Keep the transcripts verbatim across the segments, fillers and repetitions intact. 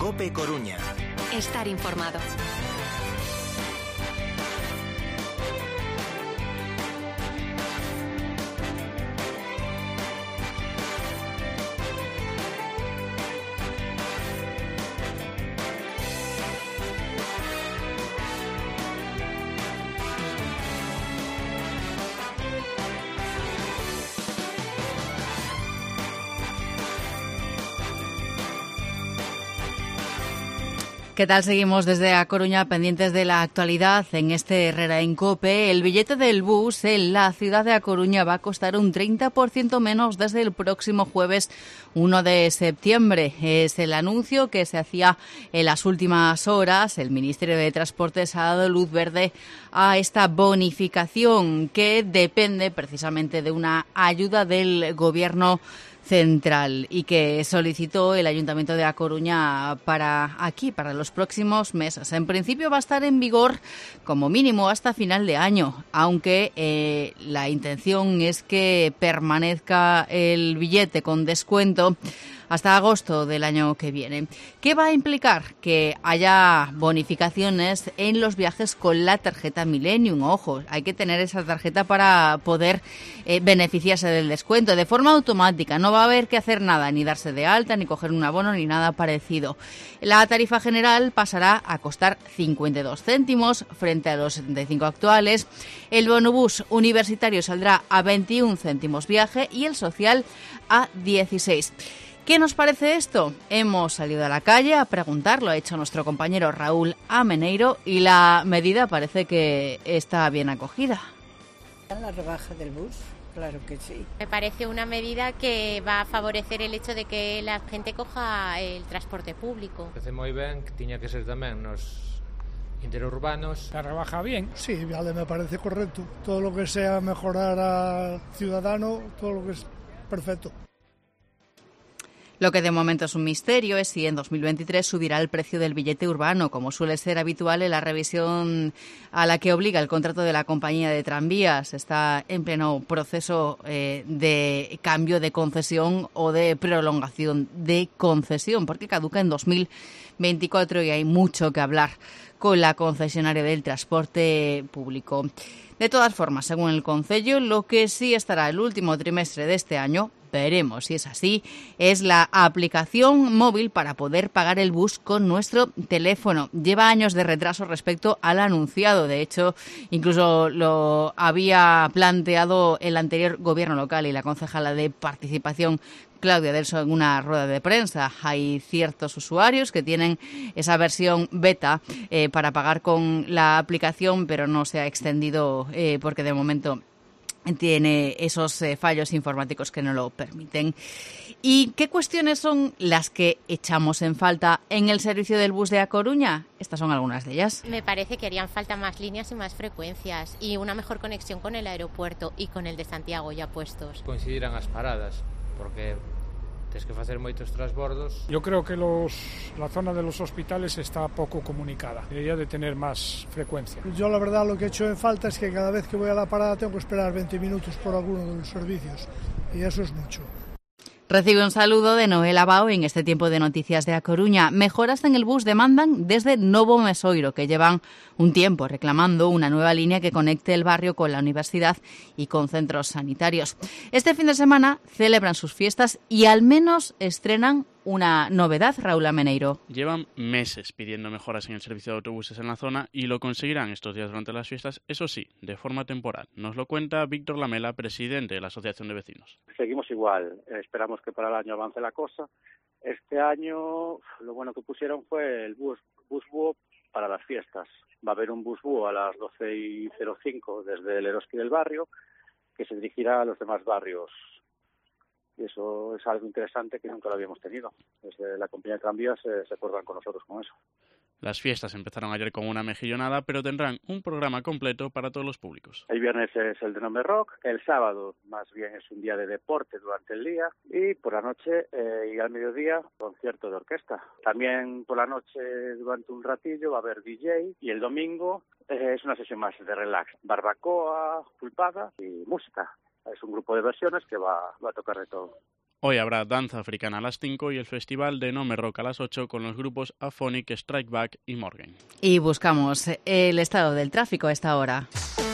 COPE Coruña. Estar informado. ¿Qué tal? Seguimos desde A Coruña pendientes de la actualidad en este Herrera en COPE. El billete del bus en la ciudad de A Coruña va a costar un treinta por ciento menos desde el próximo jueves uno de septiembre. Es el anuncio que se hacía en las últimas horas. El Ministerio de Transportes ha dado luz verde a esta bonificación que depende precisamente de una ayuda del Gobierno central y que solicitó el Ayuntamiento de A Coruña para aquí, para los próximos meses. En principio va a estar en vigor como mínimo hasta final de año, aunque eh, la intención es que permanezca el billete con descuento hasta agosto del año que viene. ¿Qué va a implicar? Que haya bonificaciones en los viajes con la tarjeta Millennium. Ojo, hay que tener esa tarjeta para poder eh, beneficiarse del descuento de forma automática. No va a haber que hacer nada, ni darse de alta, ni coger un abono, ni nada parecido. La tarifa general pasará a costar cincuenta y dos céntimos frente a los setenta y cinco actuales. El bonobús universitario saldrá a veintiún céntimos viaje y el social a dieciséis. ¿Qué nos parece esto? Hemos salido a la calle a preguntar, lo ha hecho nuestro compañero Raúl Ameneiro, y la medida parece que está bien acogida. La rebaja del bus, claro que sí. Me parece una medida que va a favorecer el hecho de que la gente coja el transporte público. Me parece moi ben, que tiña que ser tamén nos interurbanos. La rebaja bien. Sí, vale, me parece correcto. Todo lo que sea mejorar al ciudadano, todo lo que es perfecto. Lo que de momento es un misterio es si en dos mil veintitrés subirá el precio del billete urbano, como suele ser habitual en la revisión a la que obliga el contrato de la compañía de tranvías. Está en pleno proceso eh, de cambio de concesión o de prolongación de concesión, porque caduca en dos mil veinticuatro y hay mucho que hablar con la concesionaria del transporte público. De todas formas, según el Concello, lo que sí estará el último trimestre de este año, veremos si es así, es la aplicación móvil para poder pagar el bus con nuestro teléfono. Lleva años de retraso respecto al anunciado. De hecho, incluso lo había planteado el anterior gobierno local y la concejala de Participación, Claudia Delso, en una rueda de prensa. Hay ciertos usuarios que tienen esa versión beta eh, para pagar con la aplicación, pero no se ha extendido eh, porque de momento tiene esos eh, fallos informáticos que no lo permiten. ¿Y qué cuestiones son las que echamos en falta en el servicio del bus de A Coruña? Estas son algunas de ellas. Me parece que harían falta más líneas y más frecuencias y una mejor conexión con el aeropuerto y con el de Santiago ya puestos. Coincidirán as paradas, porque tens que facer moitos transbordos. Yo creo que los, la zona de los hospitales está poco comunicada. Debería de tener más frecuencia. Yo la verdad lo que he hecho en falta es que cada vez que voy a la parada tengo que esperar veinte minutos por alguno de los servicios. Y eso es mucho. Recibe un saludo de Noel Abao en este tiempo de noticias de A Coruña. Mejoras en el bus demandan desde Novo Mesoiro, que llevan un tiempo reclamando una nueva línea que conecte el barrio con la universidad y con centros sanitarios. Este fin de semana celebran sus fiestas y al menos estrenan una novedad, Raúl Ameneiro. Llevan meses pidiendo mejoras en el servicio de autobuses en la zona y lo conseguirán estos días durante las fiestas, eso sí, de forma temporal. Nos lo cuenta Víctor Lamela, presidente de la Asociación de Vecinos. Seguimos igual, esperamos que para el año avance la cosa. Este año lo bueno que pusieron fue el bus, bus búho para las fiestas. Va a haber un bus búho a las doce y cero cinco desde el Eroski del barrio que se dirigirá a los demás barrios. Y eso es algo interesante que nunca lo habíamos tenido. Desde la compañía de tranvías eh, se acuerdan con nosotros con eso. Las fiestas empezaron ayer con una mejillonada, pero tendrán un programa completo para todos los públicos. El viernes es el de Nombre Rock, el sábado más bien es un día de deporte durante el día y por la noche eh, y al mediodía concierto de orquesta. También por la noche durante un ratillo va a haber D J y el domingo eh, es una sesión más de relax, barbacoa, pulpada y música. Es un grupo de versiones que va, va a tocar de todo. Hoy habrá danza africana a las cinco y el festival de Nome Rock a las ocho con los grupos Aphonic, Strike Back y Morgan. Y buscamos el estado del tráfico a esta hora.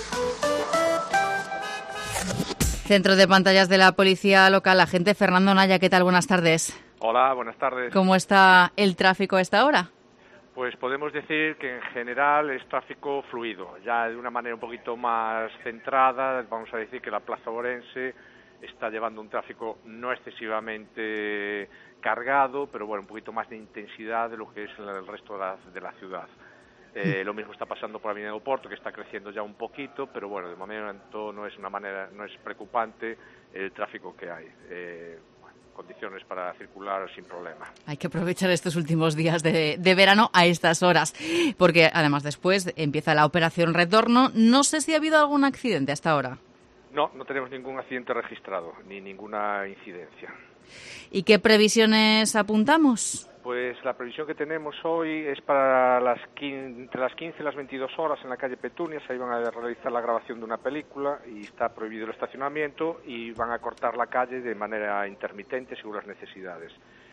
Centro de pantallas de la Policía Local, agente Fernando Naya, ¿qué tal? Buenas tardes. Hola, buenas tardes. ¿Cómo está el tráfico a esta hora? Pues podemos decir que en general es tráfico fluido, ya de una manera un poquito más centrada. Vamos a decir que la Plaza Orense está llevando un tráfico no excesivamente cargado, pero bueno, un poquito más de intensidad de lo que es el resto de la, de la ciudad. Eh, lo mismo está pasando por la Avenida Oporto, que está creciendo ya un poquito, pero bueno, de momento no es una manera, no es preocupante el tráfico que hay. Eh, bueno, condiciones para circular sin problema. Hay que aprovechar estos últimos días de, de verano a estas horas, porque además después empieza la operación retorno. No sé si ha habido algún accidente hasta ahora. No, no tenemos ningún accidente registrado, ni ninguna incidencia. ¿Y qué previsiones apuntamos? Pues la previsión que tenemos hoy es para las quince, entre las quince y las veintidós horas en la calle Petunias. Ahí van a realizar la grabación de una película y está prohibido el estacionamiento y van a cortar la calle de manera intermitente según las necesidades.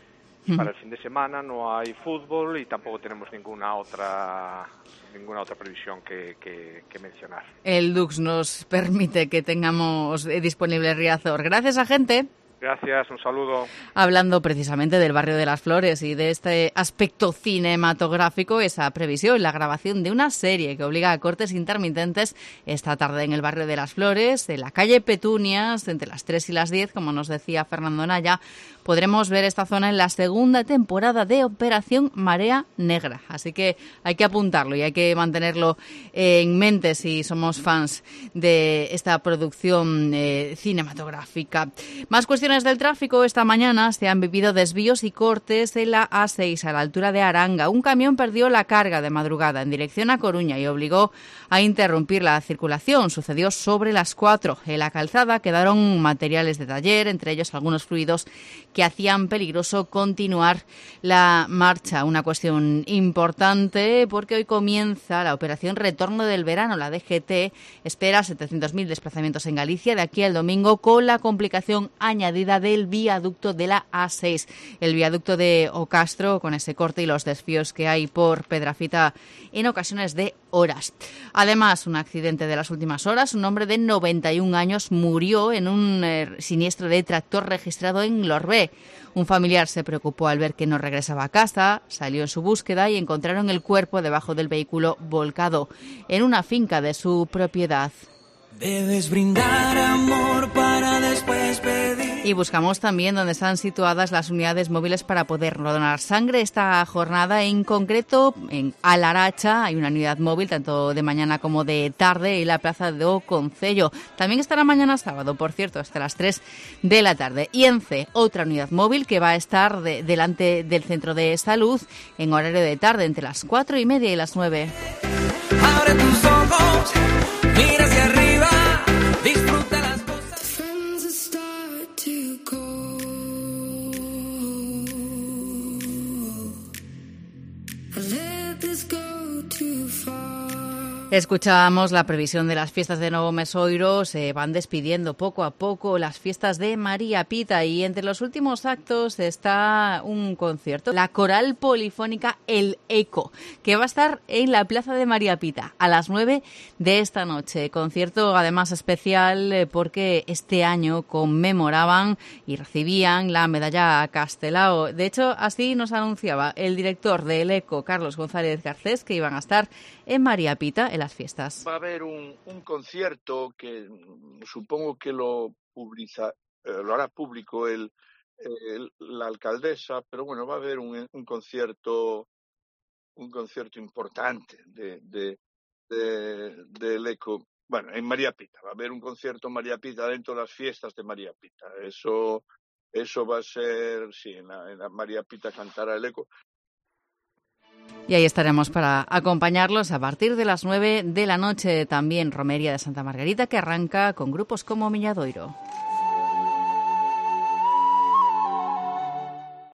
Y para el fin de semana no hay fútbol y tampoco tenemos ninguna otra ninguna otra previsión que, que, que mencionar. El Dux nos permite que tengamos disponible Riazor. Gracias, agente. Gracias, un saludo. Hablando precisamente del barrio de las Flores y de este aspecto cinematográfico, esa previsión, la grabación de una serie que obliga a cortes intermitentes esta tarde en el barrio de las Flores, en la calle Petunias, entre las tres y las diez, como nos decía Fernando Naya. Podremos ver esta zona en la segunda temporada de Operación Marea Negra. Así que hay que apuntarlo y hay que mantenerlo en mente si somos fans de esta producción eh, cinematográfica. Más cuestiones del tráfico. Esta mañana se han vivido desvíos y cortes en la A seis a la altura de Aranga. Un camión perdió la carga de madrugada en dirección a Coruña y obligó a interrumpir la circulación. Sucedió sobre las cuatro. En la calzada quedaron materiales de taller, entre ellos algunos fluidos que hacían peligroso continuar la marcha. Una cuestión importante porque hoy comienza la operación Retorno del Verano. La D G T espera setecientos mil desplazamientos en Galicia de aquí al domingo con la complicación añadida del viaducto de la A seis. El viaducto de Ocastro con ese corte y los desvíos que hay por Pedrafita en ocasiones de horas. Además, un accidente de las últimas horas. Un hombre de noventa y un años murió en un eh, siniestro de tractor registrado en Lorbé. Un familiar se preocupó al ver que no regresaba a casa, salió en su búsqueda y encontraron el cuerpo debajo del vehículo volcado en una finca de su propiedad. Debes brindar amor para después pedir. Y buscamos también dónde están situadas las unidades móviles para poder donar sangre. Esta jornada en concreto en Alaracha hay una unidad móvil tanto de mañana como de tarde en la plaza de O Concello. También estará mañana sábado, por cierto, hasta las tres de la tarde. Y en C, otra unidad móvil que va a estar de, delante del centro de salud en horario de tarde entre las cuatro y media y las nueve. Abre tus ojos, mira hacia arriba, disfruta las cosas. Escuchábamos la previsión de las fiestas de Novo Mesoiro. Se van despidiendo poco a poco las fiestas de María Pita y entre los últimos actos está un concierto, la coral polifónica El Eco, que va a estar en la plaza de María Pita a las nueve de esta noche. Concierto además especial porque este año conmemoraban y recibían la medalla Castelao. De hecho, así nos anunciaba el director de El Eco, Carlos González Garcés, que iban a estar en María Pita en las fiestas. Va a haber un, un concierto que supongo que lo publica, eh, lo hará público el, el, la alcaldesa, pero bueno, va a haber un, un concierto un concierto importante de, de, de, de El Eco. Bueno, en María Pita, va a haber un concierto en María Pita dentro de las fiestas de María Pita. Eso, eso va a ser, sí, en la, en la María Pita cantará El Eco. Y ahí estaremos para acompañarlos a partir de las nueve de la noche. También Romería de Santa Margarita, que arranca con grupos como Miñadoiro.